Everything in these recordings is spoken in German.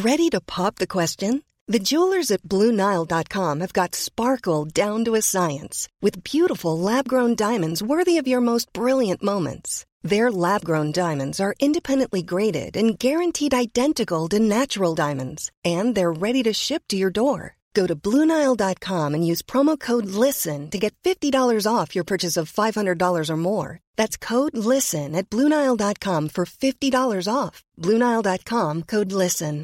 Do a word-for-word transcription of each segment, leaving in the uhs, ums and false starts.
Ready to pop the question? The jewelers at Blue Nile dot com have got sparkle down to a science with beautiful lab-grown diamonds worthy of your most brilliant moments. Their lab-grown diamonds are independently graded and guaranteed identical to natural diamonds, and they're ready to ship to your door. Go to Blue Nile dot com and use promo code LISTEN to get fifty dollars off your purchase of five hundred dollars or more. That's code LISTEN at Blue Nile dot com for fifty dollars off. Blue Nile dot com, code LISTEN.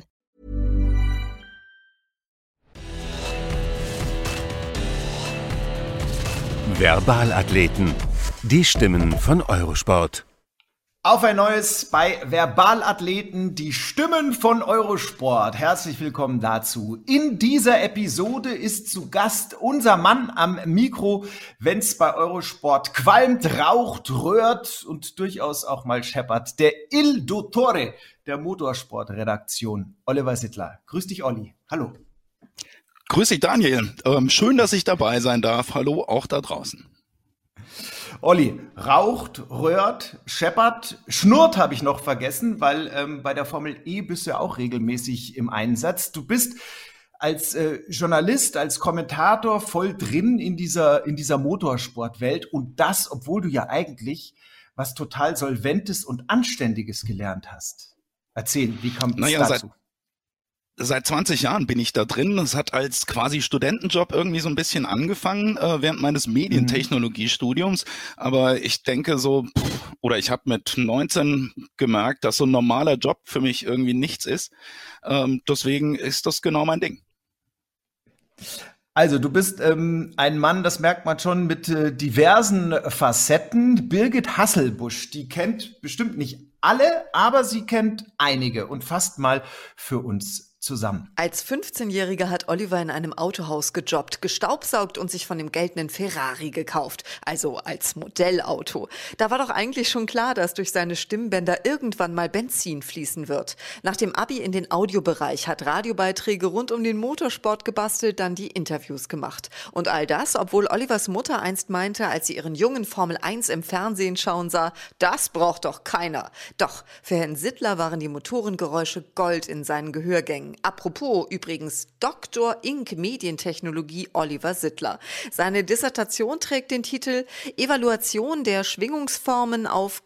Verbalathleten, die Stimmen von Eurosport. Auf ein neues bei Verbalathleten, die Stimmen von Eurosport. Herzlich willkommen dazu. In dieser Episode ist zu Gast unser Mann am Mikro, wenn's bei Eurosport qualmt, raucht, röhrt und durchaus auch mal scheppert. Der Il Dottore der Motorsportredaktion, Oliver Sittler. Grüß dich, Olli. Hallo. Grüß dich, Daniel. Ähm, schön, dass ich dabei sein darf. Hallo, auch da draußen. Olli, raucht, röhrt, scheppert, schnurrt habe ich noch vergessen, weil ähm, bei der Formel E bist du ja auch regelmäßig im Einsatz. Du bist als äh, Journalist, als Kommentator voll drin in dieser, in dieser Motorsportwelt und das, obwohl du ja eigentlich was total Solventes und Anständiges gelernt hast. Erzähl, wie kommt es naja, dazu? Seit Seit zwanzig Jahren bin ich da drin. Es hat als quasi Studentenjob irgendwie so ein bisschen angefangen äh, während meines Medientechnologiestudiums. Aber ich denke so, pff, oder ich habe mit neunzehn gemerkt, dass so ein normaler Job für mich irgendwie nichts ist. Ähm, deswegen ist das genau mein Ding. Also du bist ähm, ein Mann, das merkt man schon, mit äh, diversen Facetten. Birgit Hasselbusch, die kennt bestimmt nicht alle, aber sie kennt einige und fasst mal für uns zusammen. Als fünfzehnjähriger hat Oliver in einem Autohaus gejobbt, gestaubsaugt und sich von dem geltenden Ferrari gekauft, also als Modellauto. Da war doch eigentlich schon klar, dass durch seine Stimmbänder irgendwann mal Benzin fließen wird. Nach dem Abi in den Audiobereich, hat Radiobeiträge rund um den Motorsport gebastelt, dann die Interviews gemacht. Und all das, obwohl Olivers Mutter einst meinte, als sie ihren Jungen Formel eins im Fernsehen schauen sah, das braucht doch keiner. Doch, für Herrn Sittler waren die Motorengeräusche Gold in seinen Gehörgängen. Apropos übrigens Doktor Ink Medientechnologie Oliver Sittler. Seine Dissertation trägt den Titel Evaluation der Schwingungsformen auf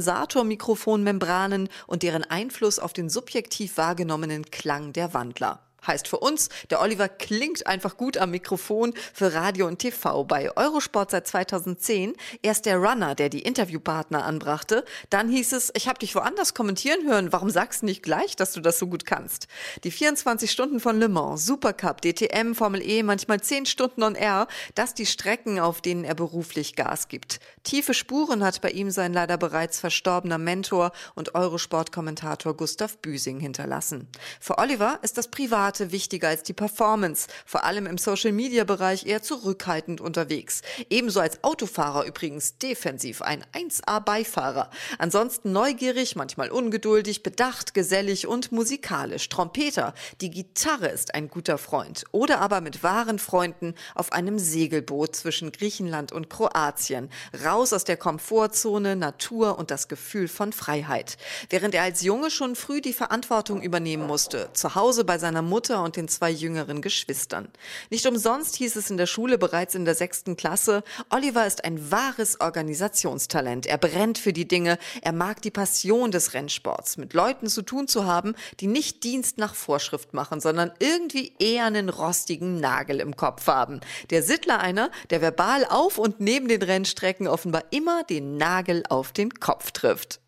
Kondensatormikrofonmembranen und deren Einfluss auf den subjektiv wahrgenommenen Klang der Wandler. Heißt für uns, der Oliver klingt einfach gut am Mikrofon für Radio und T V. Bei Eurosport seit zweitausendzehn. Erst der Runner, der die Interviewpartner anbrachte. Dann hieß es, ich habe dich woanders kommentieren hören. Warum sagst du nicht gleich, dass du das so gut kannst? Die vierundzwanzig Stunden von Le Mans, Supercup, D T M, Formel E, manchmal zehn Stunden on Air. Das die Strecken, auf denen er beruflich Gas gibt. Tiefe Spuren hat bei ihm sein leider bereits verstorbener Mentor und Eurosport-Kommentator Gustav Büsing hinterlassen. Für Oliver ist das Private wichtiger als die Performance, vor allem im Social-Media-Bereich eher zurückhaltend unterwegs. Ebenso als Autofahrer übrigens defensiv, ein eins A-Beifahrer. Ansonsten neugierig, manchmal ungeduldig, bedacht, gesellig und musikalisch. Trompeter, die Gitarre ist ein guter Freund. Oder aber mit wahren Freunden auf einem Segelboot zwischen Griechenland und Kroatien. Raus aus der Komfortzone, Natur und das Gefühl von Freiheit. Während er als Junge schon früh die Verantwortung übernehmen musste, zu Hause bei seiner Mutter und den zwei jüngeren Geschwistern. Nicht umsonst hieß es in der Schule bereits in der sechsten Klasse, Oliver ist ein wahres Organisationstalent. Er brennt für die Dinge, er mag die Passion des Rennsports, mit Leuten zu tun zu haben, die nicht Dienst nach Vorschrift machen, sondern irgendwie eher einen rostigen Nagel im Kopf haben. Der Sittler einer, der verbal auf und neben den Rennstrecken offenbar immer den Nagel auf den Kopf trifft.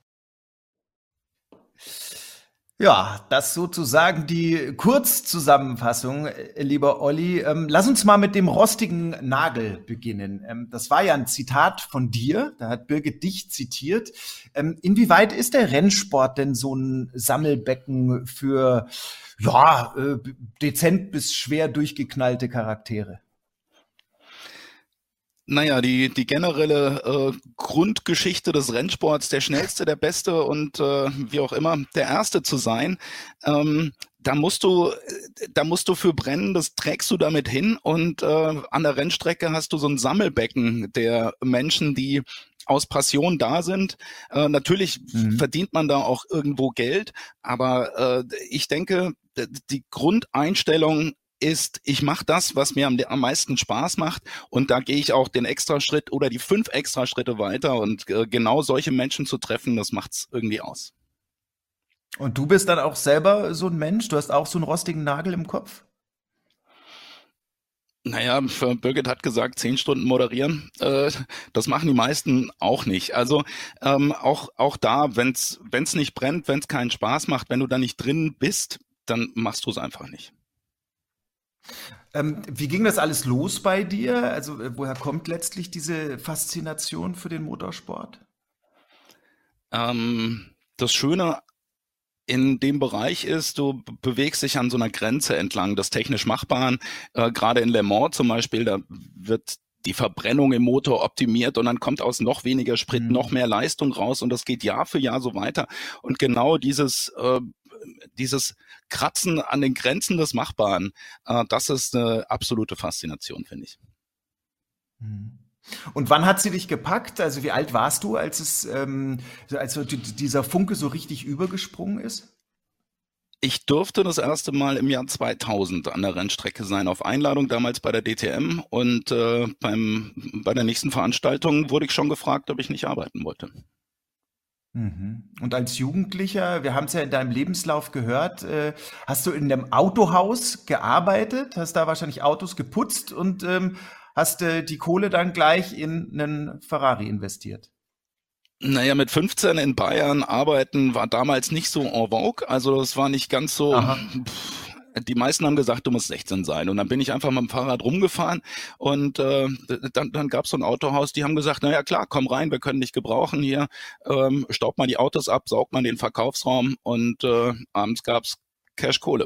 Ja, das sozusagen die Kurzzusammenfassung, äh, lieber Olli. Ähm, lass uns mal mit dem rostigen Nagel beginnen. Ähm, das war ja ein Zitat von dir, da hat Birgit dich zitiert. Ähm, inwieweit ist der Rennsport denn so ein Sammelbecken für ja äh, dezent bis schwer durchgeknallte Charaktere? Naja, die, die generelle äh, Grundgeschichte des Rennsports, der Schnellste, der Beste und äh, wie auch immer, der Erste zu sein, ähm, da musst du, da musst du für brennen, das trägst du damit hin und äh, an der Rennstrecke hast du so ein Sammelbecken der Menschen, die aus Passion da sind. Äh, natürlich mhm. verdient man da auch irgendwo Geld, aber äh, ich denke, die Grundeinstellung ist, ich mache das, was mir am, am meisten Spaß macht, und da gehe ich auch den Extraschritt oder die fünf Extraschritte weiter, und äh, genau solche Menschen zu treffen, das macht's irgendwie aus. Und du bist dann auch selber so ein Mensch? Du hast auch so einen rostigen Nagel im Kopf? Naja, Birgit hat gesagt, zehn Stunden moderieren. Äh, das machen die meisten auch nicht. Also ähm, auch auch da, wenn's wenn's nicht brennt, wenn's keinen Spaß macht, wenn du da nicht drin bist, dann machst du es einfach nicht. Ähm, wie ging das alles los bei dir? Also äh, woher kommt letztlich diese Faszination für den Motorsport? Ähm, das Schöne in dem Bereich ist, du bewegst dich an so einer Grenze entlang des technisch Machbaren. Äh, gerade in Le Mans zum Beispiel, da wird die Verbrennung im Motor optimiert und dann kommt aus noch weniger Sprit mhm. noch mehr Leistung raus, und das geht Jahr für Jahr so weiter. Und genau dieses äh, dieses Kratzen an den Grenzen des Machbaren, äh, das ist eine absolute Faszination, finde ich. Und wann hat sie dich gepackt? Also wie alt warst du, als es, ähm, als so dieser Funke so richtig übergesprungen ist? Ich durfte das erste Mal im Jahr zweitausend an der Rennstrecke sein, auf Einladung damals bei der D T M, und äh, beim bei der nächsten Veranstaltung wurde ich schon gefragt, ob ich nicht arbeiten wollte. Und als Jugendlicher, wir haben es ja in deinem Lebenslauf gehört, äh, hast du in einem Autohaus gearbeitet, hast da wahrscheinlich Autos geputzt und ähm, hast äh, die Kohle dann gleich in einen Ferrari investiert. Naja, mit fünfzehn in Bayern arbeiten war damals nicht so en vogue, also das war nicht ganz so... Pff, die meisten haben gesagt, du musst sechzehn sein. Und dann bin ich einfach mit dem Fahrrad rumgefahren, und äh, dann, dann gab es so ein Autohaus, die haben gesagt, naja klar, komm rein, wir können dich gebrauchen hier, ähm, staubt mal die Autos ab, saugt mal den Verkaufsraum, und äh, abends gab's Cash-Kohle.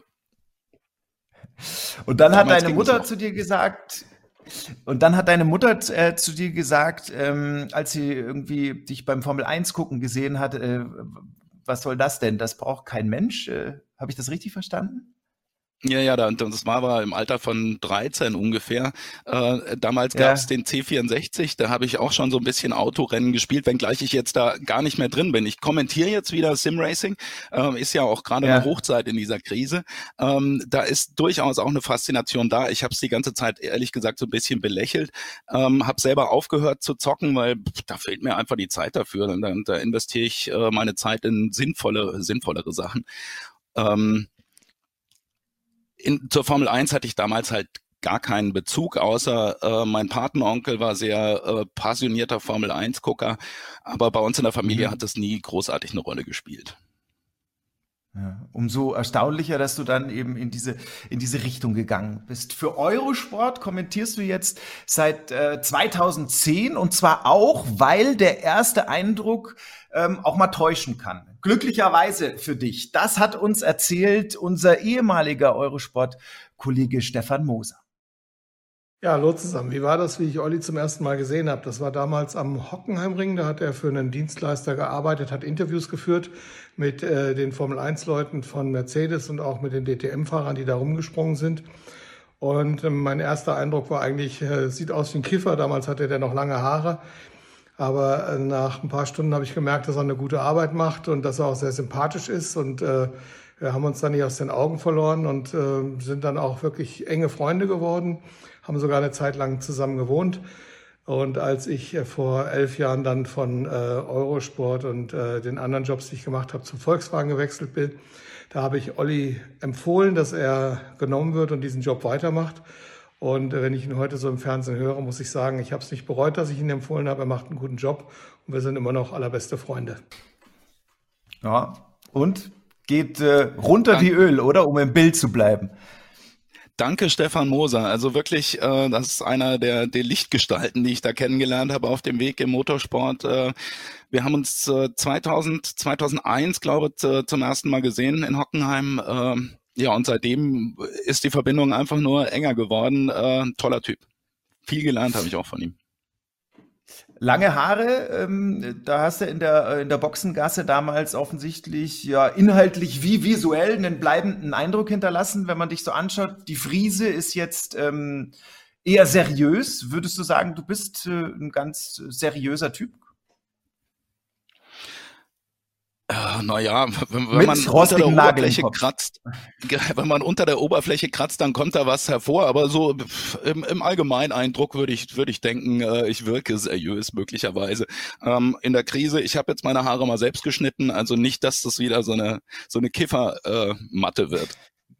Und dann Damals hat deine Mutter zu dir gesagt, und dann hat deine Mutter äh, zu dir gesagt, ähm, als sie irgendwie dich beim Formel eins gucken gesehen hat, äh, was soll das denn? Das braucht kein Mensch. Äh, habe ich das richtig verstanden? Ja, ja, das war aber im Alter von dreizehn ungefähr. Äh, damals gab es ja den C vierundsechzig, da habe ich auch schon so ein bisschen Autorennen gespielt, wenngleich ich jetzt da gar nicht mehr drin bin. Ich kommentiere jetzt wieder Simracing, äh, ist ja auch gerade ja. eine Hochzeit in dieser Krise. Ähm, da ist durchaus auch eine Faszination da. Ich habe es die ganze Zeit ehrlich gesagt so ein bisschen belächelt, ähm, habe selber aufgehört zu zocken, weil pff, da fehlt mir einfach die Zeit dafür. Und da, da investiere ich äh, meine Zeit in sinnvolle, sinnvollere Sachen. Ähm, In, zur Formel eins hatte ich damals halt gar keinen Bezug, außer äh, mein Patenonkel war sehr äh, passionierter Formel eins Gucker, aber bei uns in der Familie mhm. hat das nie großartig eine Rolle gespielt. Ja, umso erstaunlicher, dass du dann eben in diese, in diese Richtung gegangen bist. Für Eurosport kommentierst du jetzt seit äh, zweitausendzehn, und zwar auch, weil der erste Eindruck ähm, auch mal täuschen kann. Glücklicherweise für dich. Das hat uns erzählt unser ehemaliger Eurosport-Kollege Stefan Moser. Ja, hallo zusammen. Wie war das, wie ich Olli zum ersten Mal gesehen habe? Das war damals am Hockenheimring. Da hat er für einen Dienstleister gearbeitet, hat Interviews geführt mit äh, den Formel eins Leuten von Mercedes und auch mit den D T M-Fahrern, die da rumgesprungen sind. Und äh, mein erster Eindruck war eigentlich, äh, sieht aus wie ein Kiffer. Damals hatte der noch lange Haare. Aber äh, nach ein paar Stunden habe ich gemerkt, dass er eine gute Arbeit macht und dass er auch sehr sympathisch ist. Und äh, wir haben uns dann nicht aus den Augen verloren und äh, sind dann auch wirklich enge Freunde geworden, haben sogar eine Zeit lang zusammen gewohnt. Und als ich äh, vor elf Jahren dann von äh, Eurosport und äh, den anderen Jobs, die ich gemacht habe, zum Volkswagen gewechselt bin, da habe ich Olli empfohlen, dass er genommen wird und diesen Job weitermacht. Und äh, wenn ich ihn heute so im Fernsehen höre, muss ich sagen, ich habe es nicht bereut, dass ich ihn empfohlen habe. Er macht einen guten Job und wir sind immer noch allerbeste Freunde. Ja, und geht äh, runter Danke. Wie Öl, oder? Um im Bild zu bleiben. Danke, Stefan Moser. Also wirklich, äh, das ist einer der, der Lichtgestalten, die ich da kennengelernt habe auf dem Weg im Motorsport. Äh, wir haben uns äh, zweitausend, zweitausendeins, glaube ich, äh, zum ersten Mal gesehen in Hockenheim. Äh, ja, und seitdem ist die Verbindung einfach nur enger geworden. Äh, toller Typ. Viel gelernt habe ich auch von ihm. Lange Haare, ähm, da hast du in der, in der Boxengasse damals offensichtlich ja inhaltlich wie visuell einen bleibenden Eindruck hinterlassen, wenn man dich so anschaut. Die Frise ist jetzt ähm, eher seriös. Würdest du sagen, du bist äh, ein ganz seriöser Typ? Äh, naja, wenn, wenn Mit man unter der rostigen Nagel im Oberfläche Kopf. kratzt, ge- wenn man unter der Oberfläche kratzt, dann kommt da was hervor. Aber so pf, im, im Allgemeineindruck würde ich, würde ich denken, äh, ich wirke seriös möglicherweise. Ähm, in der Krise, ich habe jetzt meine Haare mal selbst geschnitten, also nicht, dass das wieder so eine so eine Kiffermatte äh, Matte wird.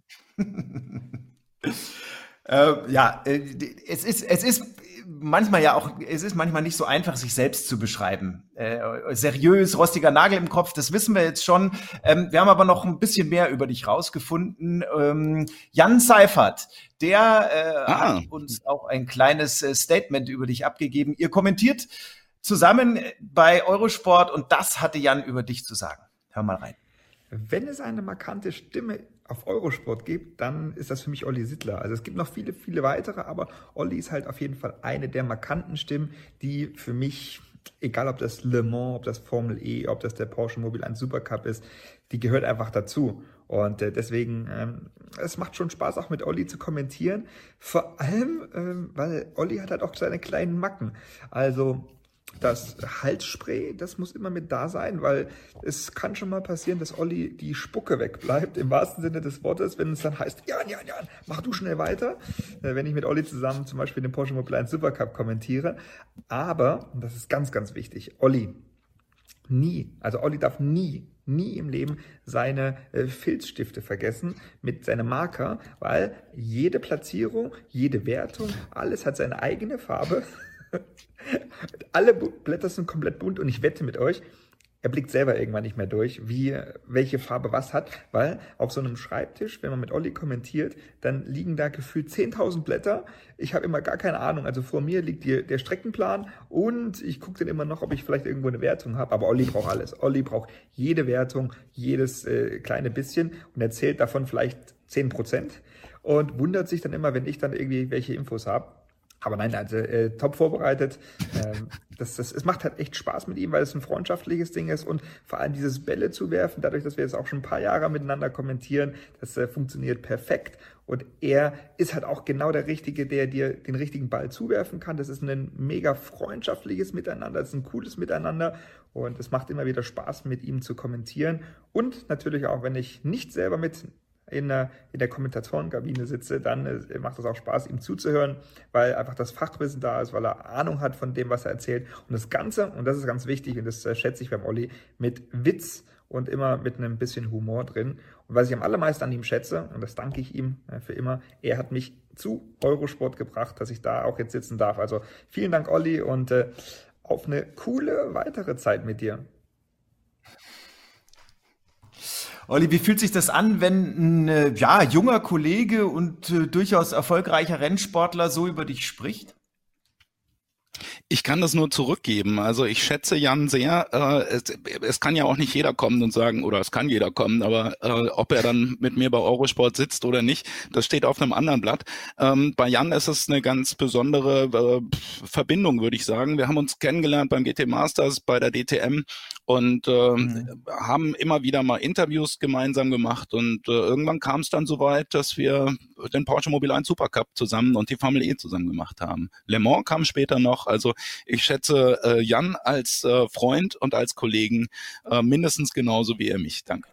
Äh, ja, äh, es ist, es ist manchmal ja auch, es ist manchmal nicht so einfach, sich selbst zu beschreiben. Äh, seriös, rostiger Nagel im Kopf, das wissen wir jetzt schon. Ähm, wir haben aber noch ein bisschen mehr über dich rausgefunden. Ähm, Jan Seifert, der äh, Ah. hat uns auch ein kleines äh, Statement über dich abgegeben. Ihr kommentiert zusammen bei Eurosport und das hatte Jan über dich zu sagen. Hör mal rein. Wenn es eine markante Stimme auf Eurosport gibt, dann ist das für mich Olli Sittler. Also es gibt noch viele, viele weitere, aber Olli ist halt auf jeden Fall eine der markanten Stimmen, die für mich, egal ob das Le Mans, ob das Formel E, ob das der Porsche Mobil eins Supercup ist, die gehört einfach dazu. Und äh, deswegen, ähm, es macht schon Spaß, auch mit Olli zu kommentieren. Vor allem, ähm, weil Olli hat halt auch seine kleinen Macken. Also das Halsspray, das muss immer mit da sein, weil es kann schon mal passieren, dass Olli die Spucke wegbleibt, im wahrsten Sinne des Wortes, wenn es dann heißt, Jan, Jan, Jan, mach du schnell weiter, wenn ich mit Olli zusammen zum Beispiel den Porsche Mobil eins Supercup kommentiere. Aber, und das ist ganz, ganz wichtig, Olli, nie, also Olli darf nie, nie im Leben seine äh, Filzstifte vergessen mit seinem Marker, weil jede Platzierung, jede Wertung, alles hat seine eigene Farbe. Alle Blätter sind komplett bunt und ich wette mit euch, er blickt selber irgendwann nicht mehr durch, wie welche Farbe was hat, weil auf so einem Schreibtisch, wenn man mit Olli kommentiert, dann liegen da gefühlt zehntausend Blätter. Ich habe immer gar keine Ahnung, also vor mir liegt die, der Streckenplan und ich gucke dann immer noch, ob ich vielleicht irgendwo eine Wertung habe, aber Olli braucht alles. Olli braucht jede Wertung, jedes äh, kleine bisschen und erzählt davon vielleicht zehn Prozent und wundert sich dann immer, wenn ich dann irgendwie welche Infos habe. Aber nein, also äh, top vorbereitet. Ähm, das, das, es macht halt echt Spaß mit ihm, weil es ein freundschaftliches Ding ist und vor allem dieses Bälle zu werfen, dadurch, dass wir jetzt auch schon ein paar Jahre miteinander kommentieren, das äh, funktioniert perfekt. Und er ist halt auch genau der Richtige, der dir den richtigen Ball zuwerfen kann. Das ist ein mega freundschaftliches Miteinander, das ist ein cooles Miteinander und es macht immer wieder Spaß, mit ihm zu kommentieren. Und natürlich auch, wenn ich nicht selber mit in der, in der Kommentatorenkabine sitze, dann äh, macht es auch Spaß, ihm zuzuhören, weil einfach das Fachwissen da ist, weil er Ahnung hat von dem, was er erzählt. Und das Ganze, und das ist ganz wichtig, und das äh, schätze ich beim Olli, mit Witz und immer mit einem bisschen Humor drin. Und was ich am allermeisten an ihm schätze, und das danke ich ihm äh, für immer, er hat mich zu Eurosport gebracht, dass ich da auch jetzt sitzen darf. Also vielen Dank, Olli, und äh, auf eine coole weitere Zeit mit dir. Olli, wie fühlt sich das an, wenn ein äh, ja, junger Kollege und äh, durchaus erfolgreicher Rennsportler so über dich spricht? Ich kann das nur zurückgeben. Also ich schätze Jan sehr. Äh, es, es kann ja auch nicht jeder kommen und sagen, oder es kann jeder kommen, aber äh, ob er dann mit mir bei Eurosport sitzt oder nicht, das steht auf einem anderen Blatt. Ähm, bei Jan ist es eine ganz besondere äh, Verbindung, würde ich sagen. Wir haben uns kennengelernt beim G T Masters, bei der D T M und äh, mhm. haben immer wieder mal Interviews gemeinsam gemacht und äh, irgendwann kam es dann so weit, dass wir den Porsche Mobil eins Supercup zusammen und die Formel E zusammen gemacht haben. Le Mans kam später noch. Also ich schätze äh, Jan als äh, Freund und als Kollegen äh, mindestens genauso wie er mich. Danke.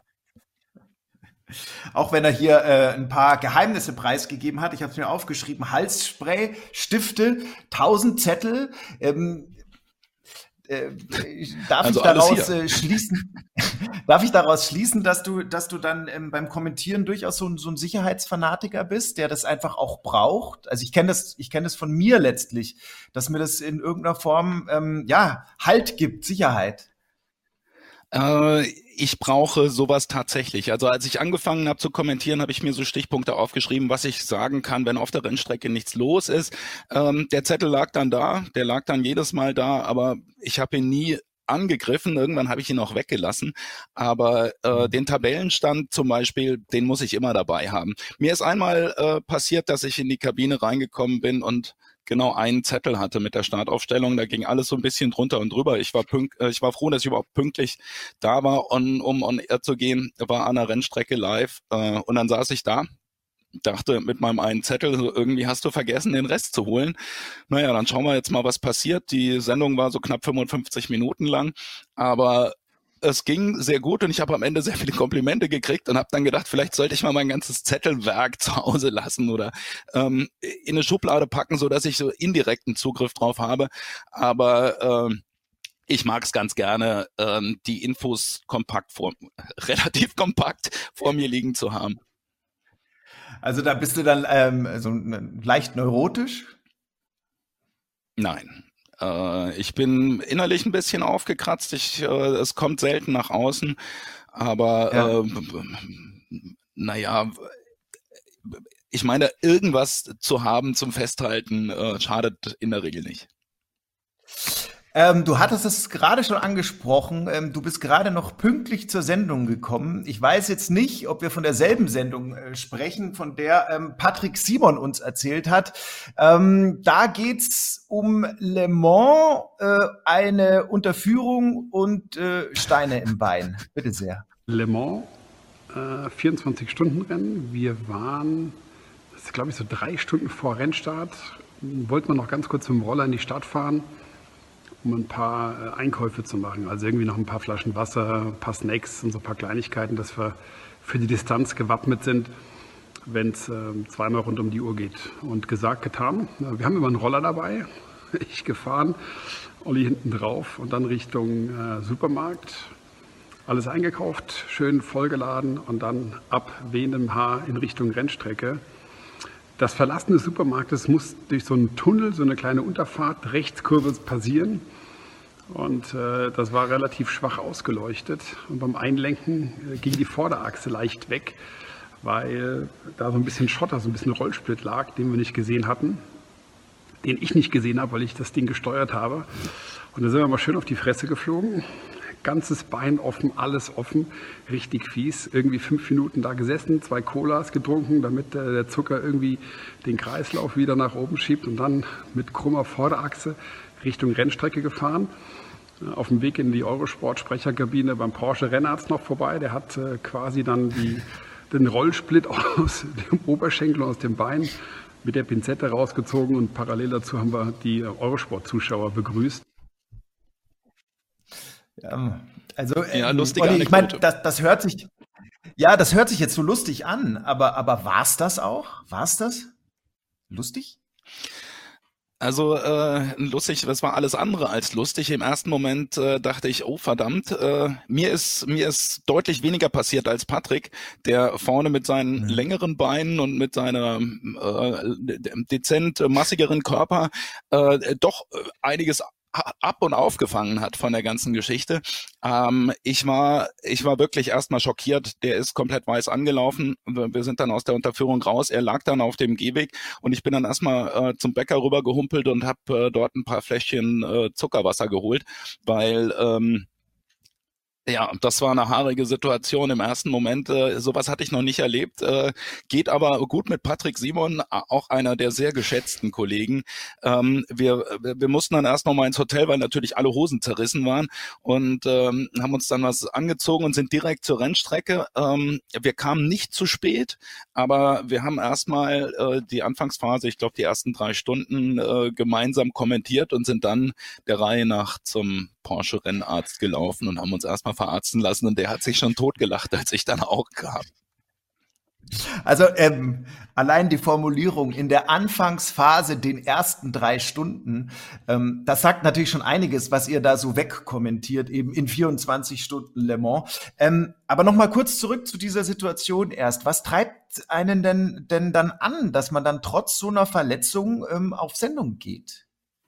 Auch wenn er hier äh, ein paar Geheimnisse preisgegeben hat. Ich habe es mir aufgeschrieben. Halsspray, Stifte, tausend Zettel. Ähm, äh, darf Also ich daraus alles hier. äh, schließen? Darf ich daraus schließen, dass du, dass du dann ähm, beim Kommentieren durchaus so ein, so ein Sicherheitsfanatiker bist, der das einfach auch braucht? Also ich kenne das, ich kenne das von mir letztlich, dass mir das in irgendeiner Form ähm, ja Halt gibt, Sicherheit. Äh, ich brauche sowas tatsächlich. Also als ich angefangen habe zu kommentieren, habe ich mir so Stichpunkte aufgeschrieben, was ich sagen kann, wenn auf der Rennstrecke nichts los ist. Ähm, der Zettel lag dann da, der lag dann jedes Mal da, aber ich habe ihn nie angegriffen. Irgendwann habe ich ihn auch weggelassen. Aber äh, den Tabellenstand zum Beispiel, den muss ich immer dabei haben. Mir ist einmal äh, passiert, dass ich in die Kabine reingekommen bin und genau einen Zettel hatte mit der Startaufstellung. Da ging alles so ein bisschen drunter und drüber. Ich war pünkt, äh, ich war froh, dass ich überhaupt pünktlich da war, on, um on air zu gehen. War an der Rennstrecke live äh, und dann saß ich da. Dachte mit meinem einen Zettel, so irgendwie hast du vergessen, den Rest zu holen. Naja, dann schauen wir jetzt mal, was passiert. Die Sendung war so knapp fünfundfünfzig Minuten lang, aber es ging sehr gut und ich habe am Ende sehr viele Komplimente gekriegt und habe dann gedacht, vielleicht sollte ich mal mein ganzes Zettelwerk zu Hause lassen oder ähm, in eine Schublade packen, so dass ich so indirekten Zugriff drauf habe. Aber ähm, ich mag es ganz gerne, ähm, die Infos kompakt vor, relativ kompakt vor mir liegen zu haben. Also da bist du dann ähm, so leicht neurotisch? Nein. Äh, ich bin innerlich ein bisschen aufgekratzt. Ich, äh, es kommt selten nach außen. Aber ja. äh, naja, ich meine, irgendwas zu haben zum Festhalten äh, schadet in der Regel nicht. Ähm, du hattest es gerade schon angesprochen. Ähm, du bist gerade noch pünktlich zur Sendung gekommen. Ich weiß jetzt nicht, ob wir von derselben Sendung äh, sprechen, von der ähm, Patrick Simon uns erzählt hat. Ähm, da geht's um Le Mans, äh, eine Unterführung und äh, Steine im Bein. Bitte sehr. Le Mans, äh, vierundzwanzig-Stunden-Rennen. Wir waren, das ist glaube ich so drei Stunden vor Rennstart. Wollten wir noch ganz kurz mit dem Roller in die Stadt fahren, um ein paar Einkäufe zu machen. Also irgendwie noch ein paar Flaschen Wasser, ein paar Snacks und so ein paar Kleinigkeiten, dass wir für die Distanz gewappnet sind, wenn es äh, zweimal rund um die Uhr geht. Und gesagt, getan. Wir haben immer einen Roller dabei. Ich gefahren, Olli hinten drauf und dann Richtung äh, Supermarkt. Alles eingekauft, schön vollgeladen und dann ab wehendem Haar in Richtung Rennstrecke. Das Verlassen des Supermarktes muss durch so einen Tunnel, so eine kleine Unterfahrt, Rechtskurve passieren. Und äh, das war relativ schwach ausgeleuchtet. Und beim Einlenken äh, ging die Vorderachse leicht weg, weil da so ein bisschen Schotter, so ein bisschen Rollsplit lag, den wir nicht gesehen hatten. Den ich nicht gesehen habe, weil ich das Ding gesteuert habe. Und da sind wir mal schön auf die Fresse geflogen. Ganzes Bein offen, alles offen, richtig fies. Irgendwie fünf Minuten da gesessen, zwei Colas getrunken, damit äh, der Zucker irgendwie den Kreislauf wieder nach oben schiebt und dann mit krummer Vorderachse Richtung Rennstrecke gefahren. Äh, auf dem Weg in die Eurosport-Sprecherkabine beim Porsche-Rennarzt noch vorbei. Der hat äh, quasi dann die, den Rollsplit aus dem Oberschenkel und aus dem Bein mit der Pinzette rausgezogen und parallel dazu haben wir die Eurosport-Zuschauer begrüßt. Ja, also, ja, ähm, lustige Olli, ich meine, Anekdote. das, das hört sich, ja, das hört sich jetzt so lustig an, aber, aber war's das auch? War's das? Lustig? Also äh, lustig, das war alles andere als lustig. Im ersten Moment äh, dachte ich, oh verdammt, äh, mir ist mir ist deutlich weniger passiert als Patrick, der vorne mit seinen mhm. längeren Beinen und mit seinem äh, dezent massigeren Körper äh, doch einiges ab und aufgefangen hat von der ganzen Geschichte. Ähm, ich war ich war wirklich erstmal schockiert. Der ist komplett weiß angelaufen. Wir sind dann aus der Unterführung raus. Er lag dann auf dem Gehweg und ich bin dann erstmal äh, zum Bäcker rüber gehumpelt und habe äh, dort ein paar Fläschchen äh, Zuckerwasser geholt, weil ähm, ja, das war eine haarige Situation im ersten Moment. Äh, sowas hatte ich noch nicht erlebt. Äh, geht aber gut mit Patrick Simon, auch einer der sehr geschätzten Kollegen. Ähm, wir, wir mussten dann erst noch mal ins Hotel, weil natürlich alle Hosen zerrissen waren und ähm, haben uns dann was angezogen und sind direkt zur Rennstrecke. Ähm, wir kamen nicht zu spät, aber wir haben erstmal äh, die Anfangsphase, ich glaube die ersten drei Stunden äh, gemeinsam kommentiert und sind dann der Reihe nach zum Porsche-Rennarzt gelaufen und haben uns erstmal verarzten lassen und der hat sich schon totgelacht, als ich dann auch kam. Also ähm, allein die Formulierung in der Anfangsphase, den ersten drei Stunden, ähm, das sagt natürlich schon einiges, was ihr da so wegkommentiert, eben in vierundzwanzig Stunden Le Mans. Ähm, aber nochmal kurz zurück zu dieser Situation erst. Was treibt einen denn, denn dann an, dass man dann trotz so einer Verletzung ähm, auf Sendung geht?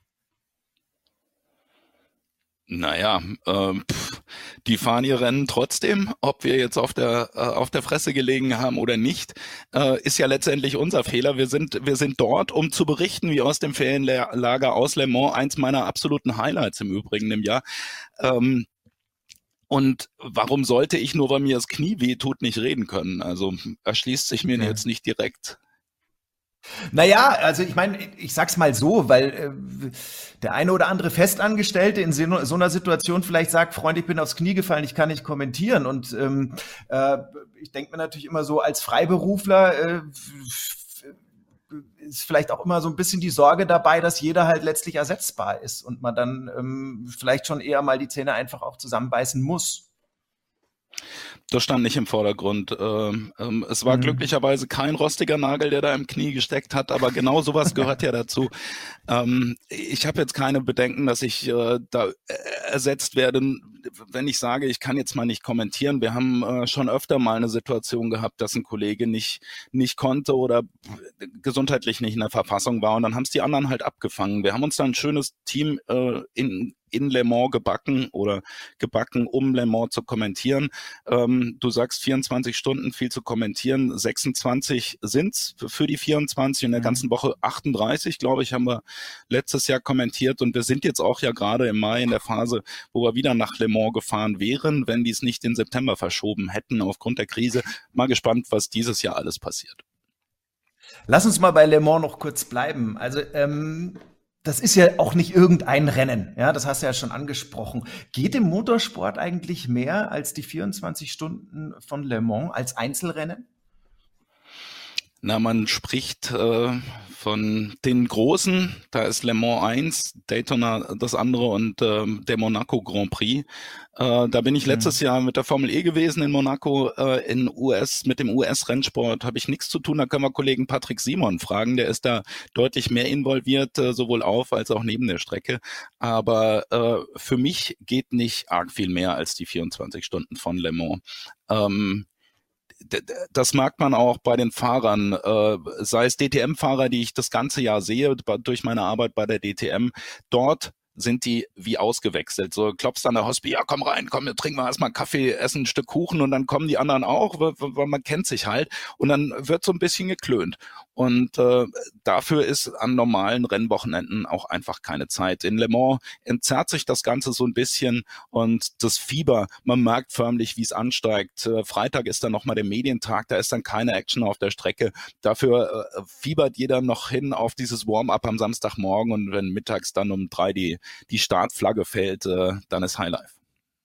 Naja, ähm, pff, die fahren ihr Rennen trotzdem, ob wir jetzt auf der äh, auf der Fresse gelegen haben oder nicht, äh, ist ja letztendlich unser Fehler. Wir sind wir sind dort, um zu berichten, wie aus dem Ferienlager aus Le Mans, eins meiner absoluten Highlights im Übrigen im Jahr. Ähm, und warum sollte ich nur, weil mir das Knie weh tut, nicht reden können? Also erschließt sich mir ja. jetzt nicht direkt. Naja, also ich meine, ich sag's mal so, weil äh, der eine oder andere Festangestellte in so, so einer Situation vielleicht sagt, Freund, ich bin aufs Knie gefallen, ich kann nicht kommentieren. Und ähm, äh, ich denke mir natürlich immer so, als Freiberufler äh, ist vielleicht auch immer so ein bisschen die Sorge dabei, dass jeder halt letztlich ersetzbar ist und man dann ähm, vielleicht schon eher mal die Zähne einfach auch zusammenbeißen muss. Das stand nicht im Vordergrund. Ähm, ähm, es war Mhm. glücklicherweise kein rostiger Nagel, der da im Knie gesteckt hat, aber genau sowas gehört ja dazu. Ähm, ich habe jetzt keine Bedenken, dass ich äh, da äh, ersetzt werde, wenn ich sage, ich kann jetzt mal nicht kommentieren. Wir haben äh, schon öfter mal eine Situation gehabt, dass ein Kollege nicht nicht konnte oder gesundheitlich nicht in der Verfassung war und dann haben es die anderen halt abgefangen. Wir haben uns da ein schönes Team äh, in in Le Mans gebacken oder gebacken, um Le Mans zu kommentieren. Ähm, du sagst vierundzwanzig Stunden, viel zu kommentieren. sechsundzwanzig sind's für die vierundzwanzig. In der ganzen Woche achtunddreißig, glaube ich, haben wir letztes Jahr kommentiert. Und wir sind jetzt auch ja gerade im Mai in der Phase, wo wir wieder nach Le Mans gefahren wären, wenn die es nicht in September verschoben hätten aufgrund der Krise. Mal gespannt, was dieses Jahr alles passiert. Lass uns mal bei Le Mans noch kurz bleiben. Also, ähm, das ist ja auch nicht irgendein Rennen, ja, das hast du ja schon angesprochen. Geht im Motorsport eigentlich mehr als die vierundzwanzig Stunden von Le Mans als Einzelrennen? Na, man spricht äh, von den Großen, da ist Le Mans eins, Daytona das andere und äh, der Monaco Grand Prix. Äh, da bin ich letztes Mhm. Jahr mit der Formel E gewesen in Monaco, äh, in U S, mit dem U S-Rennsport habe ich nichts zu tun. Da können wir Kollegen Patrick Simon fragen, der ist da deutlich mehr involviert, äh, sowohl auf als auch neben der Strecke. Aber äh, für mich geht nicht arg viel mehr als die vierundzwanzig Stunden von Le Mans. Ähm, Das merkt man auch bei den Fahrern, äh, sei es D T M-Fahrer, die ich das ganze Jahr sehe, durch meine Arbeit bei der D T M. Dort sind die wie ausgewechselt. So klopfst an der Hospi, ja komm rein, komm, wir trinken wir erstmal Kaffee, essen ein Stück Kuchen und dann kommen die anderen auch, weil, weil man kennt sich halt und dann wird so ein bisschen geklönt. Und äh, dafür ist an normalen Rennwochenenden auch einfach keine Zeit. In Le Mans entzerrt sich das Ganze so ein bisschen und das Fieber, man merkt förmlich, wie es ansteigt. Äh, Freitag ist dann nochmal der Medientag, da ist dann keine Action auf der Strecke. Dafür äh, fiebert jeder noch hin auf dieses Warm-up am Samstagmorgen und wenn mittags dann um drei die, die Startflagge fällt, äh, dann ist Highlife.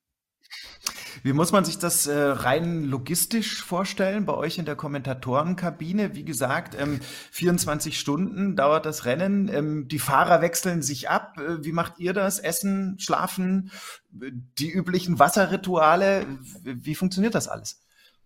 Wie muss man sich das äh, rein logistisch vorstellen bei euch in der Kommentatorenkabine? Wie gesagt, ähm, vierundzwanzig Stunden dauert das Rennen. Ähm, die Fahrer wechseln sich ab. Äh, wie macht ihr das? Essen, schlafen, äh, die üblichen Wasserrituale? Wie, wie funktioniert das alles?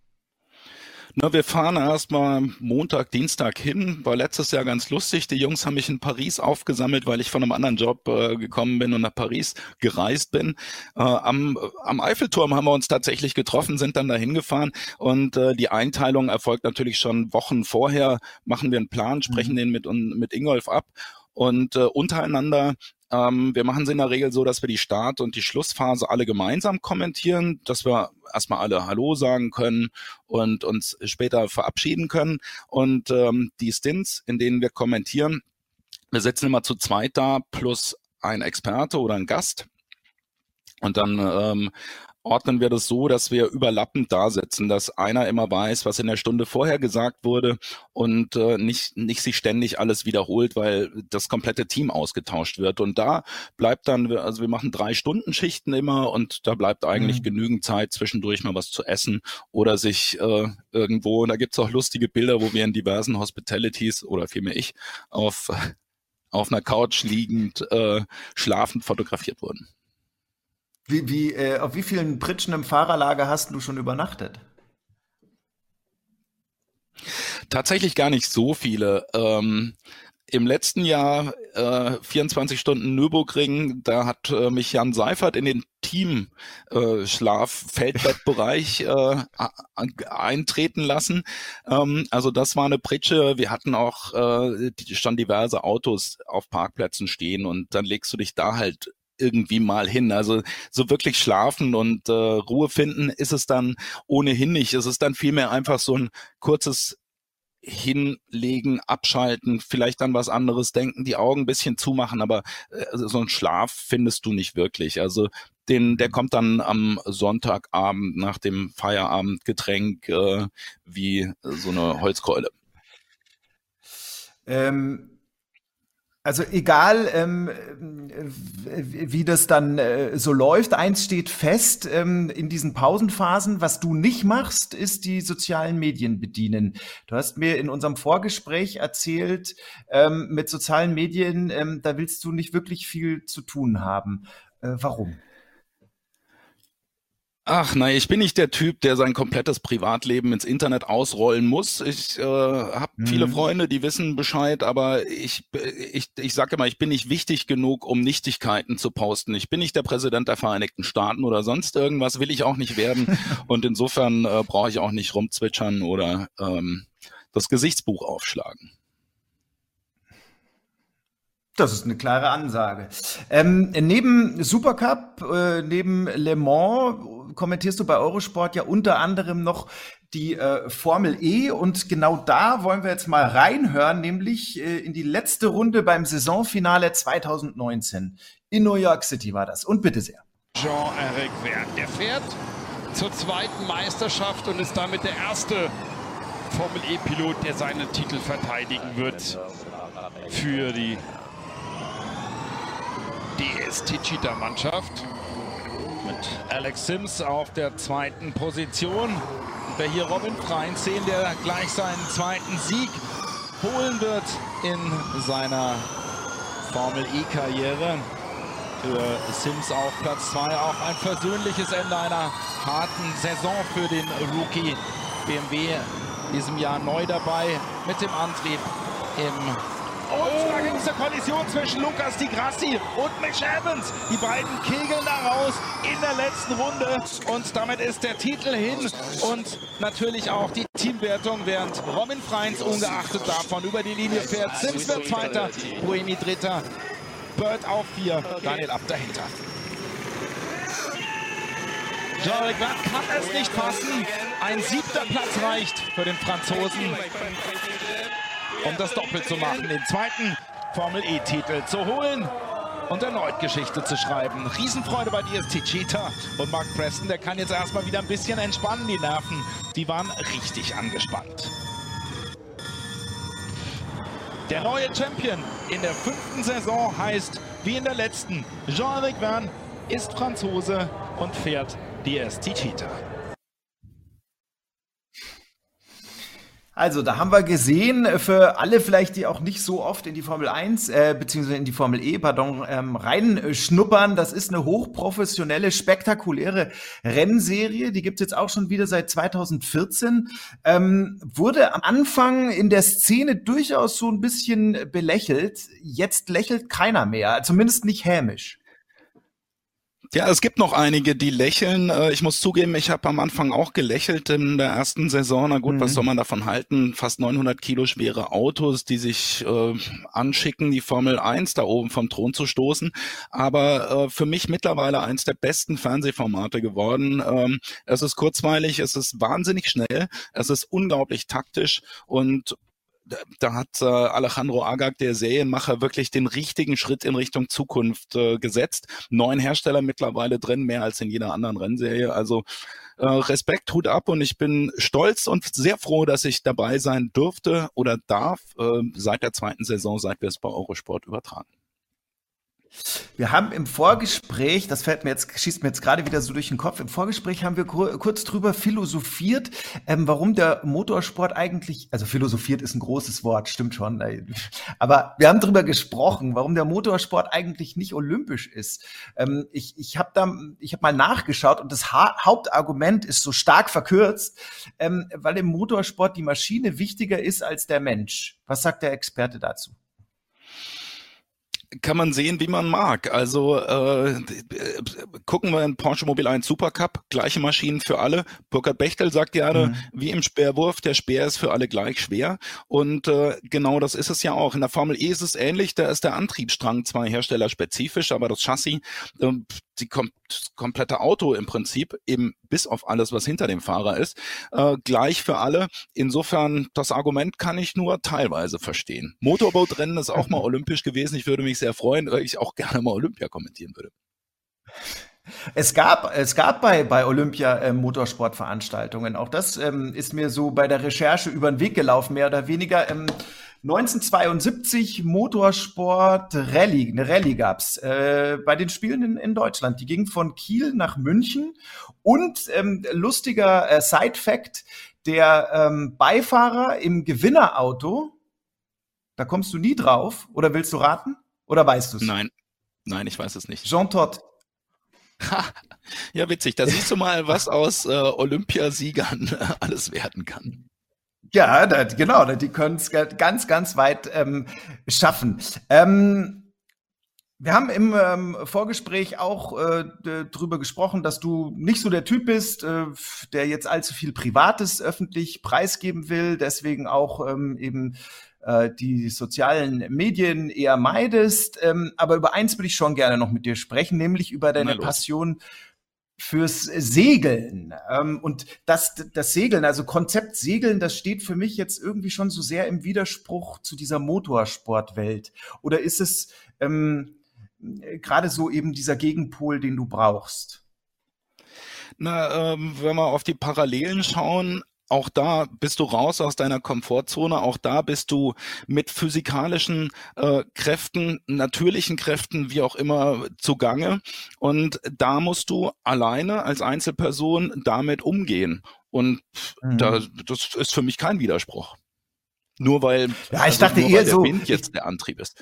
Na, wir fahren erstmal Montag, Dienstag hin. War letztes Jahr ganz lustig. Die Jungs haben mich in Paris aufgesammelt, weil ich von einem anderen Job äh, gekommen bin und nach Paris gereist bin. Äh, am, am Eiffelturm haben wir uns tatsächlich getroffen, sind dann dahin gefahren und äh, die Einteilung erfolgt natürlich schon Wochen vorher. Machen wir einen Plan, sprechen Mhm. den mit, mit Ingolf ab und äh, untereinander ähm, wir machen es in der Regel so, dass wir die Start- und die Schlussphase alle gemeinsam kommentieren, dass wir erstmal alle Hallo sagen können und uns später verabschieden können. Und ähm, die Stints, in denen wir kommentieren, wir sitzen immer zu zweit da, plus ein Experte oder ein Gast. Und dann ähm, ordnen wir das so, dass wir überlappend da sitzen, dass einer immer weiß, was in der Stunde vorher gesagt wurde und äh, nicht nicht sich ständig alles wiederholt, weil das komplette Team ausgetauscht wird. Und da bleibt dann, also wir machen drei Stunden Schichten immer und da bleibt eigentlich Mhm. genügend Zeit, zwischendurch mal was zu essen oder sich äh, irgendwo, und da gibt's auch lustige Bilder, wo wir in diversen Hospitalities oder vielmehr ich auf auf einer Couch liegend, äh, schlafend fotografiert wurden. Wie, wie, äh, auf wie vielen Pritschen im Fahrerlager hast du schon übernachtet? Tatsächlich gar nicht so viele. Ähm, Im letzten Jahr äh, vierundzwanzig Stunden Nürburgring, da hat äh, mich Jan Seifert in den Team-Schlaf-Feldbettbereich äh, eintreten lassen. Ähm, also das war eine Pritsche. Wir hatten auch äh, die, schon diverse Autos auf Parkplätzen stehen und dann legst du dich da halt irgendwie mal hin. Also so wirklich schlafen und äh, Ruhe finden ist es dann ohnehin nicht. Es ist dann vielmehr einfach so ein kurzes Hinlegen, abschalten, vielleicht an was anderes denken, die Augen ein bisschen zumachen, aber äh, so einen Schlaf findest du nicht wirklich. Also den, der kommt dann am Sonntagabend nach dem Feierabendgetränk äh, wie so eine Holzkeule. Ähm, Also egal, ähm, wie das dann äh, so läuft, eins steht fest, ähm, in diesen Pausenphasen, was du nicht machst, ist die sozialen Medien bedienen. Du hast mir in unserem Vorgespräch erzählt, ähm, mit sozialen Medien, ähm, da willst du nicht wirklich viel zu tun haben. Äh, warum? Ach nein, ich bin nicht der Typ, der sein komplettes Privatleben ins Internet ausrollen muss. Ich äh, habe mhm. viele Freunde, die wissen Bescheid, aber ich, ich, ich sage immer, ich bin nicht wichtig genug, um Nichtigkeiten zu posten. Ich bin nicht der Präsident der Vereinigten Staaten oder sonst irgendwas, will ich auch nicht werden. Und insofern äh, brauche ich auch nicht rumzwitschern oder ähm, das Gesichtsbuch aufschlagen. Das ist eine klare Ansage. Ähm, neben Supercup, äh, neben Le Mans kommentierst du bei Eurosport ja unter anderem noch die äh, Formel E und genau da wollen wir jetzt mal reinhören, nämlich äh, in die letzte Runde beim Saisonfinale zwanzig neunzehn. In New York City war das. Und bitte sehr. Jean-Eric Vergne, der fährt zur zweiten Meisterschaft und ist damit der erste Formel E-Pilot, der seinen Titel verteidigen wird für die D S Techeetah-Mannschaft mit Alex Sims auf der zweiten Position. Und wir hier Robin Freins sehen, der gleich seinen zweiten Sieg holen wird in seiner Formel E-Karriere. Für Sims auf Platz zwei auch ein versöhnliches Ende einer harten Saison für den Rookie. B M W diesem Jahr neu dabei mit dem Antrieb im Und da gibt es eine Kollision zwischen Lucas Di Grassi und Mitch Evans. Die beiden kegeln da raus in der letzten Runde. Und damit ist der Titel hin. Und natürlich auch die Teamwertung, während Robin Freins ungeachtet davon über die Linie fährt. Sims wird Zweiter, Buemi Dritter, Bird auf vier, Daniel Abt dahinter. Jean-Eric Vergne kann es nicht fassen. Ein siebter Platz reicht für den Franzosen, um das Doppel zu machen, den zweiten Formel-E-Titel zu holen und erneut Geschichte zu schreiben. Riesenfreude bei D S Techeetah und Mark Preston, der kann jetzt erstmal wieder ein bisschen entspannen, die Nerven, die waren richtig angespannt. Der neue Champion in der fünften Saison heißt, wie in der letzten, Jean-Eric Vergne ist Franzose und fährt D S Techeetah. Also, da haben wir gesehen, für alle vielleicht, die auch nicht so oft in die Formel eins, äh, beziehungsweise in die Formel E, pardon, ähm, reinschnuppern, das ist eine hochprofessionelle, spektakuläre Rennserie, die gibt's jetzt auch schon wieder seit zweitausendvierzehn, ähm, wurde am Anfang in der Szene durchaus so ein bisschen belächelt, jetzt lächelt keiner mehr, zumindest nicht hämisch. Ja, es gibt noch einige, die lächeln. Ich muss zugeben, ich habe am Anfang auch gelächelt in der ersten Saison. Na gut, mhm. was soll man davon halten? Fast neunhundert Kilo schwere Autos, die sich äh, anschicken, die Formel eins da oben vom Thron zu stoßen. Aber äh, für mich mittlerweile eins der besten Fernsehformate geworden. Ähm, es ist kurzweilig, es ist wahnsinnig schnell, es ist unglaublich taktisch und da hat äh, Alejandro Agag, der Serienmacher, wirklich den richtigen Schritt in Richtung Zukunft äh, gesetzt. Neun Hersteller mittlerweile drin, mehr als in jeder anderen Rennserie. Also äh, Respekt, Hut ab und ich bin stolz und sehr froh, dass ich dabei sein durfte oder darf äh, seit der zweiten Saison, seit wir es bei Eurosport übertragen. Wir haben im Vorgespräch, das fällt mir jetzt, schießt mir jetzt gerade wieder so durch den Kopf, im Vorgespräch haben wir kur- kurz drüber philosophiert, ähm, warum der Motorsport eigentlich, also philosophiert ist ein großes Wort, stimmt schon, aber wir haben drüber gesprochen, warum der Motorsport eigentlich nicht olympisch ist. Ähm, ich ich habe da, ich habe mal nachgeschaut und das ha- Hauptargument ist so stark verkürzt, ähm, weil im Motorsport die Maschine wichtiger ist als der Mensch. Was sagt der Experte dazu? Kann man sehen, wie man mag. Also äh, gucken wir in Porsche Mobil eins Supercup, gleiche Maschinen für alle. Burkhard Bechtel sagt gerne, mhm. wie im Speerwurf, der Speer ist für alle gleich schwer. Und äh, genau das ist es ja auch. In der Formel E ist es ähnlich, da ist der Antriebsstrang zwar herstellerspezifisch, aber das Chassis, äh, die kom- das komplette Auto im Prinzip, eben bis auf alles, was hinter dem Fahrer ist, äh, gleich für alle. Insofern, das Argument kann ich nur teilweise verstehen. Motorbootrennen ist auch mal olympisch gewesen. Ich würde mich sehr freuen, weil ich auch gerne mal Olympia kommentieren würde. Es gab, es gab bei, bei Olympia äh, Motorsportveranstaltungen. Auch das ähm, ist mir so bei der Recherche über den Weg gelaufen, mehr oder weniger. Ähm, neunzehnhundertzweiundsiebzig Motorsport Rallye, eine Rallye gab's äh, bei den Spielen in, in Deutschland. Die ging von Kiel nach München und ähm, lustiger äh, Side-Fact, der ähm, Beifahrer im Gewinnerauto, da kommst du nie drauf, oder willst du raten? Oder weißt du es? Nein, nein, ich weiß es nicht. Jean Todt. Ha, ja, witzig. Da siehst du mal, was aus äh, Olympiasiegern alles werden kann. Ja, da, genau, die können es ganz, ganz weit ähm, schaffen. Ähm, wir haben im ähm, Vorgespräch auch äh, darüber gesprochen, dass du nicht so der Typ bist, äh, der jetzt allzu viel Privates öffentlich preisgeben will, deswegen auch ähm, eben äh, die sozialen Medien eher meidest. Ähm, aber über eins würde ich schon gerne noch mit dir sprechen, nämlich über deine Passion fürs Segeln. Ähm, und das, das Segeln, also Konzept Segeln, das steht für mich jetzt irgendwie schon so sehr im Widerspruch zu dieser Motorsportwelt. Oder ist es ähm, gerade so eben dieser Gegenpol, den du brauchst? Na, ähm, wenn wir auf die Parallelen schauen, auch da bist du raus aus deiner Komfortzone, auch da bist du mit physikalischen äh, Kräften, natürlichen Kräften, wie auch immer, zugange. Und da musst du alleine als Einzelperson damit umgehen. Und mhm. da, das ist für mich kein Widerspruch. Nur weil, ja, ich also dachte nur eher weil der so, Wind jetzt der Antrieb ist.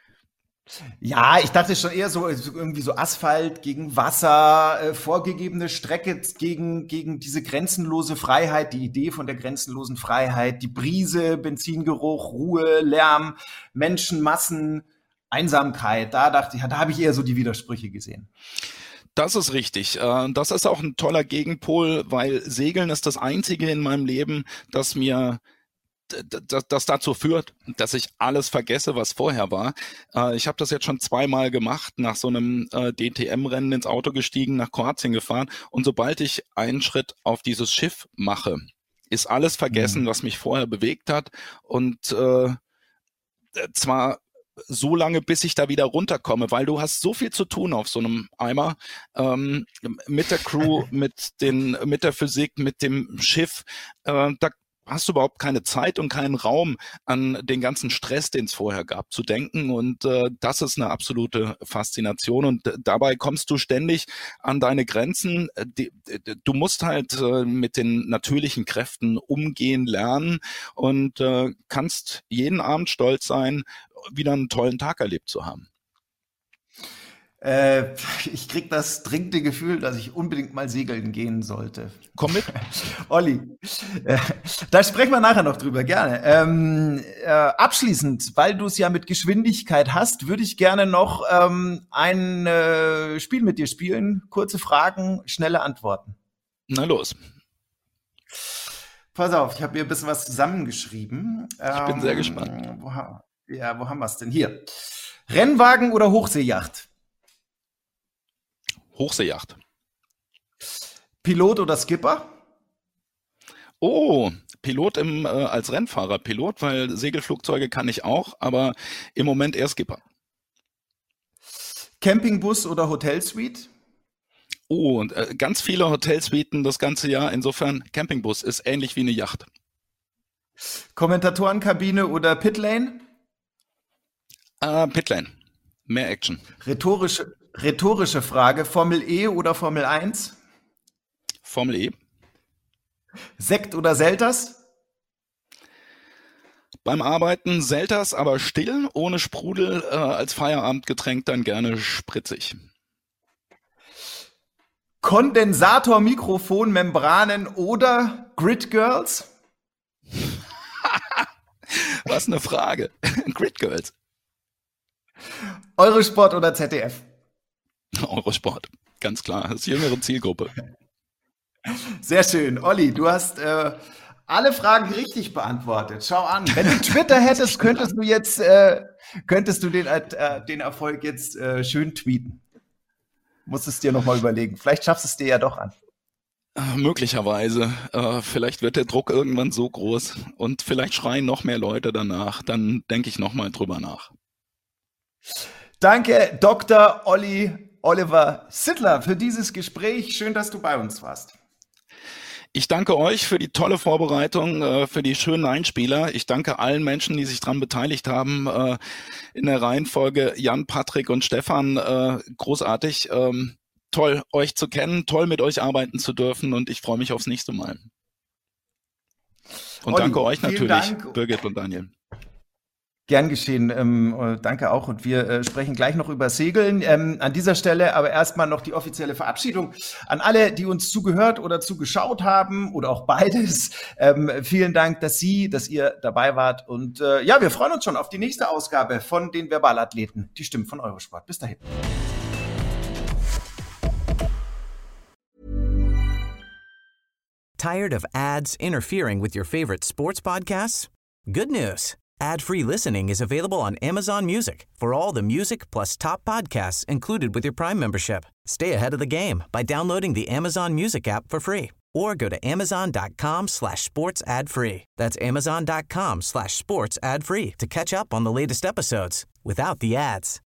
Ja, ich dachte schon eher so irgendwie so Asphalt gegen Wasser, äh, vorgegebene Strecke gegen gegen diese grenzenlose Freiheit, die Idee von der grenzenlosen Freiheit, die Brise, Benzingeruch, Ruhe, Lärm, Menschenmassen, Einsamkeit. Da dachte ich, da habe ich eher so die Widersprüche gesehen. Das ist richtig. Das ist auch ein toller Gegenpol, weil Segeln ist das Einzige in meinem Leben, das mir Das, das dazu führt, dass ich alles vergesse, was vorher war. Äh, ich habe das jetzt schon zweimal gemacht, nach so einem äh, D T M-Rennen ins Auto gestiegen, nach Kroatien gefahren und sobald ich einen Schritt auf dieses Schiff mache, ist alles vergessen, mhm. was mich vorher bewegt hat und äh, zwar so lange, bis ich da wieder runterkomme, weil du hast so viel zu tun auf so einem Eimer, ähm, mit der Crew, mit den, mit der Physik, mit dem Schiff, äh, da hast du überhaupt keine Zeit und keinen Raum, an den ganzen Stress, den es vorher gab, zu denken. Und äh, das ist eine absolute Faszination. Und äh, dabei kommst du ständig an deine Grenzen. Die, die, du musst halt äh, mit den natürlichen Kräften umgehen lernen und äh, kannst jeden Abend stolz sein, wieder einen tollen Tag erlebt zu haben. Äh, ich krieg das dringende Gefühl, dass ich unbedingt mal segeln gehen sollte. Komm mit. Olli, äh, da sprechen wir nachher noch drüber, gerne. Ähm, äh, abschließend, weil du es ja mit Geschwindigkeit hast, würde ich gerne noch ähm, ein äh, Spiel mit dir spielen. Kurze Fragen, schnelle Antworten. Na los. Pass auf, ich habe mir ein bisschen was zusammengeschrieben. Ich ähm, bin sehr gespannt. Wo ha- ja, wo haben wir es denn? Hier. Rennwagen oder Hochseejacht? Hochseejacht. Pilot oder Skipper? Oh, Pilot im, äh, als Rennfahrer. Pilot, weil Segelflugzeuge kann ich auch, aber im Moment eher Skipper. Campingbus oder Hotelsuite? Oh, und äh, ganz viele Hotelsuiten das ganze Jahr. Insofern, Campingbus ist ähnlich wie eine Yacht. Kommentatorenkabine oder Pitlane? Äh, Pitlane. Mehr Action. Rhetorische, rhetorische Frage. Formel E oder Formel eins? Formel E. Sekt oder Selters? Beim Arbeiten Selters, aber still, ohne Sprudel, äh, als Feierabendgetränk dann gerne spritzig. Kondensator, Membranen oder Grid Girls? Was eine Frage. Grid Girls. Eurosport oder Z D F? Eurosport, ganz klar. Das ist die jüngere Zielgruppe. Sehr schön. Olli, du hast äh, alle Fragen richtig beantwortet. Schau an. Wenn du Twitter hättest, könntest du jetzt äh, könntest du den, äh, den Erfolg jetzt äh, schön tweeten. Musst es dir nochmal überlegen. Vielleicht schaffst du es dir ja doch an. Äh, möglicherweise. Äh, vielleicht wird der Druck irgendwann so groß und vielleicht schreien noch mehr Leute danach. Dann denke ich nochmal drüber nach. Danke, Doktor Olli Oliver Sittler, für dieses Gespräch. Schön, dass du bei uns warst. Ich danke euch für die tolle Vorbereitung, für die schönen Einspieler. Ich danke allen Menschen, die sich daran beteiligt haben. In der Reihenfolge Jan, Patrick und Stefan. Großartig. Toll, euch zu kennen, toll mit euch arbeiten zu dürfen und ich freue mich aufs nächste Mal. Und Olli, danke euch natürlich, Dank. Birgit und Daniel. Gern geschehen. Ähm, danke auch. Und wir äh, sprechen gleich noch über Segeln. Ähm, an dieser Stelle aber erstmal noch die offizielle Verabschiedung an alle, die uns zugehört oder zugeschaut haben oder auch beides. Ähm, vielen Dank, dass Sie, dass ihr dabei wart. Und äh, ja, wir freuen uns schon auf die nächste Ausgabe von den Verbalathleten, die Stimmen von Eurosport. Bis dahin. Tired of ads interfering with your favorite sports podcasts? Good news. Ad-free listening is available on Amazon Music for all the music plus top podcasts included with your Prime membership. Stay ahead of the game by downloading the Amazon Music app for free or go to amazon.com slash sports ad free. That's amazon.com slash sports ad free to catch up on the latest episodes without the ads.